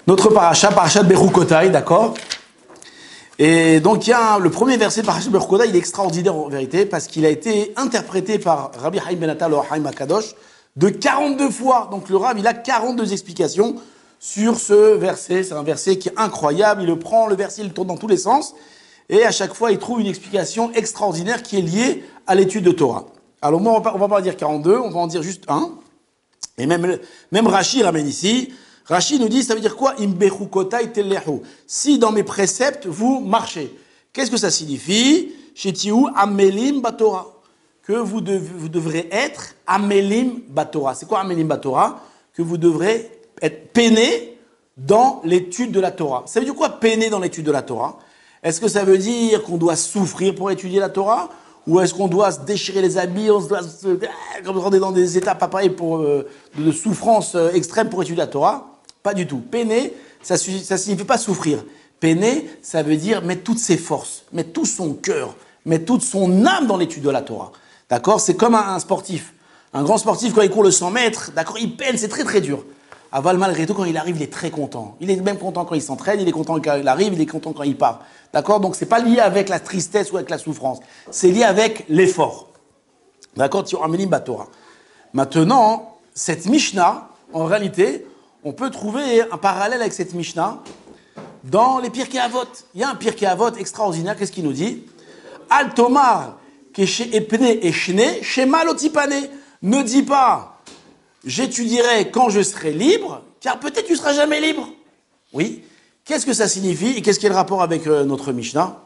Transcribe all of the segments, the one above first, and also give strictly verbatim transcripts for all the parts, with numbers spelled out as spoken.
Notre paracha, paracha de Bechukotai, d'accord? Et donc, il y a le premier verset de paracha de Bechukotai, il est extraordinaire en vérité, parce qu'il a été interprété par Rabbi Haïm Ben Attal, le Haïm Akadosh, de quarante-deux fois. Donc, le Rav, il a quarante-deux explications sur ce verset. C'est un verset qui est incroyable. Il le prend, le verset, il le tourne dans tous les sens. Et à chaque fois, il trouve une explication extraordinaire qui est liée à l'étude de Torah. Alors, moi, on va pas, on va pas en dire quarante-deux, on va en dire juste un. Et même, même Rashi ramène ici. Rashi nous dit, ça veut dire quoi? Imbechukotai telehu. Si dans mes préceptes, vous marchez. Qu'est-ce que ça signifie? Shetiou amelim batora. Que vous, dev, vous devrez être amelim batora. C'est quoi amelim batora? Que vous devrez être peiné dans l'étude de la Torah. Ça veut dire quoi peiner dans l'étude de la Torah? Est-ce que ça veut dire qu'on doit souffrir pour étudier la Torah? Ou est-ce qu'on doit se déchirer les habits, on se doit se, comme on est dans des états pas pareils pour, euh, de souffrance euh, extrême pour étudier la Torah? Pas du tout. Peiner, ça ne signifie pas souffrir. Peiner, ça veut dire mettre toutes ses forces, mettre tout son cœur, mettre toute son âme dans l'étude de la Torah. D'accord? C'est comme un, un sportif. Un grand sportif, quand il court le cent mètres, d'accord, il peine, c'est très très dur. Aval, malgré tout, quand il arrive, il est très content. Il est même content quand il s'entraîne, il est content quand il arrive, il est content quand il part. D'accord? Donc, c'est pas lié avec la tristesse ou avec la souffrance. C'est lié avec l'effort. D'accord? Tu Amelim Batora. Maintenant, cette Mishnah, en réalité, on peut trouver un parallèle avec cette Mishnah dans les Pirkei Avot. Il y a un Pirkei Avot extraordinaire. Qu'est-ce qu'il nous dit? Al Tomar, Keshe Epne Eshne, Shema Lotipane. Ne dis pas, j'étudierai quand je serai libre, car peut-être tu ne seras jamais libre. Oui. Qu'est-ce que ça signifie et qu'est-ce qui est le rapport avec euh, notre Mishnah?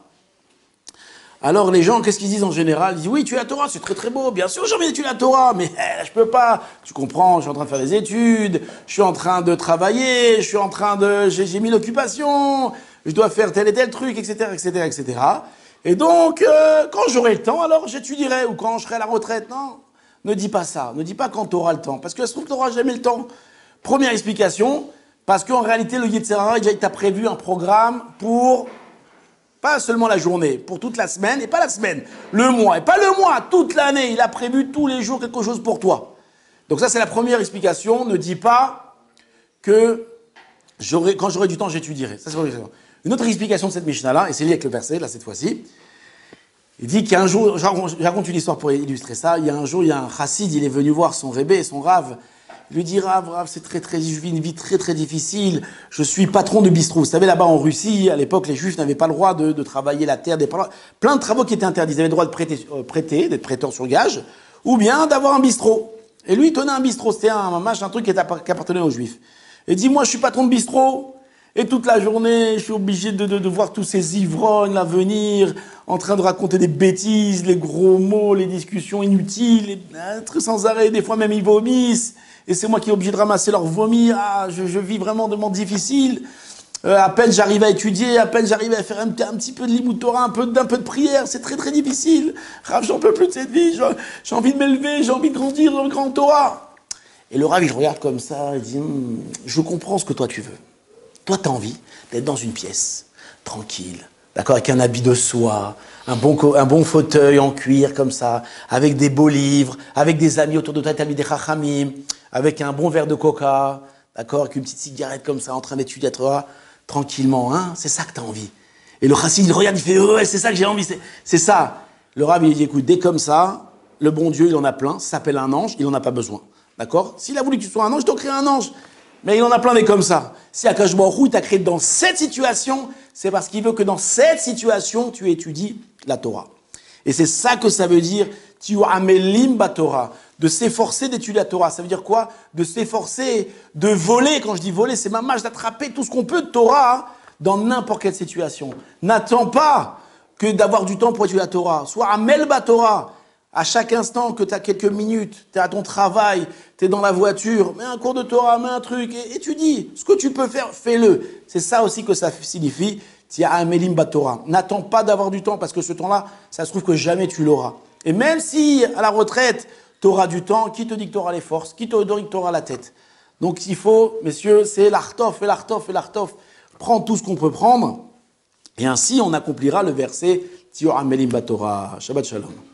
Alors les gens, qu'est-ce qu'ils disent en général? Ils disent oui, tu es la Torah, c'est très très beau, bien sûr j'ai envie d'étudier la Torah, mais eh, je peux pas. Tu comprends, je suis en train de faire des études, je suis en train de travailler, je suis en train de, j'ai, j'ai mis l'occupation, je dois faire tel et tel truc, et cetera, et cetera, et cetera. Et donc, euh, quand j'aurai le temps, alors j'étudierai, ou quand je serai à la retraite. Non, ne dis pas ça, ne dis pas quand tu auras le temps, parce que ça se trouve que tu n'auras jamais le temps. Première explication, parce qu'en réalité, le Yetzer Hara, il t'a prévu un programme pour pas seulement la journée, pour toute la semaine, et pas la semaine, le mois, et pas le mois, toute l'année. Il a prévu tous les jours quelque chose pour toi. Donc ça, c'est la première explication. Ne dis pas que j'aurai, quand j'aurai du temps, j'étudierai. Ça, c'est la première explication. Une autre explication de cette Mishnah-là, et c'est lié avec le verset, là, cette fois-ci, il dit qu'il y a un jour, je raconte une histoire pour illustrer ça, il y a un jour, il y a un chassid, il est venu voir son rébé, son rave. Il lui dit, Rav, Rav, c'est très, très, je vis une vie très, très difficile. Je suis patron de bistrot. Vous savez, là-bas, en Russie, à l'époque, les Juifs n'avaient pas le droit de, de travailler la terre, des, plein de travaux qui étaient interdits. Ils avaient le droit de prêter, euh, prêter, d'être prêteurs sur gage, ou bien d'avoir un bistrot. Et lui, il tenait un bistrot. C'était un, un, un truc qui, était, qui appartenait aux Juifs. Et il dit, moi, je suis patron de bistrot. Et toute la journée, je suis obligé de, de, de voir tous ces ivrognes là venir, en train de raconter des bêtises, les gros mots, les discussions inutiles, les, hein, trucs sans arrêt. Des fois même, ils vomissent. Et c'est moi qui est obligé de ramasser leur vomi. Ah, je, je vis vraiment de moments difficiles. Euh, à peine j'arrive à étudier, à peine j'arrive à faire un, un petit peu de limud Torah, un peu, d'un peu de prière. C'est très très difficile. Rav, j'en peux plus de cette vie. J'ai, j'ai envie de m'élever, j'ai envie de grandir dans le grand Torah. Et le Rav, il regarde comme ça, il dit, hm, je comprends ce que toi tu veux. Toi, tu as envie d'être dans une pièce, tranquille, d'accord, avec un habit de soie, un bon, un bon fauteuil en cuir comme ça, avec des beaux livres, avec des amis autour de toi, t'as mis des chachamim, avec un bon verre de coca, d'accord, avec une petite cigarette comme ça, en train d'étudier à toi, tranquillement, hein, c'est ça que tu as envie. Et le chassid, il regarde, il fait, ouais, c'est ça que j'ai envie, c'est, c'est ça. Le rabbin, il dit, écoute, dès comme ça, le bon Dieu, il en a plein, ça s'appelle un ange, il en a pas besoin, d'accord? S'il a voulu que tu sois un ange, il t'a créé un ange. Mais il en a plein des comme ça. Si Akash Baruch Hu t'a créé dans cette situation, c'est parce qu'il veut que dans cette situation, tu étudies la Torah. Et c'est ça que ça veut dire, tu amelim batorah, de s'efforcer d'étudier la Torah. Ça veut dire quoi? De s'efforcer, de voler. Quand je dis voler, c'est ma marche d'attraper tout ce qu'on peut de Torah dans n'importe quelle situation. N'attends pas que d'avoir du temps pour étudier la Torah. Sois amel batorah. À chaque instant que tu as quelques minutes, tu es à ton travail, tu es dans la voiture, mets un cours de Torah, mets un truc, et étudie. Ce que tu peux faire, fais-le. C'est ça aussi que ça signifie, Tia Amelim Batorah. N'attends pas d'avoir du temps, parce que ce temps-là, ça se trouve que jamais tu l'auras. Et même si, à la retraite, tu auras du temps, qui te dit que tu auras les forces? Qui te dit que tu auras la tête? Donc il faut, messieurs, c'est l'artof, et l'artof, et l'artof. Prends tout ce qu'on peut prendre, et ainsi on accomplira le verset Tia Amelim Batorah. Shabbat Shalom.